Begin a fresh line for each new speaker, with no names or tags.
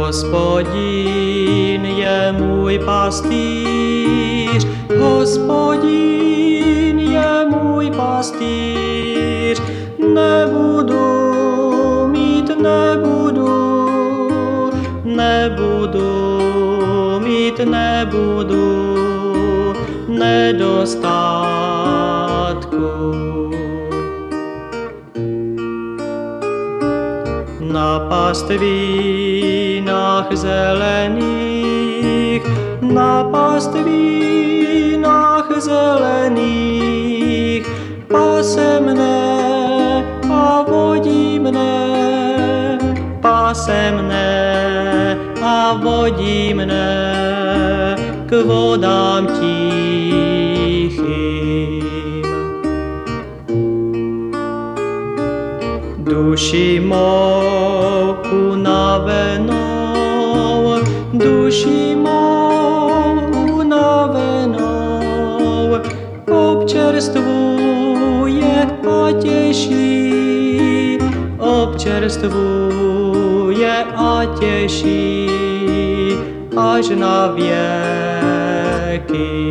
Hospodin je můj pastýř, Hospodin je můj pastýř, nebudu nedostatku. Na pastvínách zelených pase mne a vodí mne k vodám tichým. Duši mou unavenou občerstvuje a těší až na věky.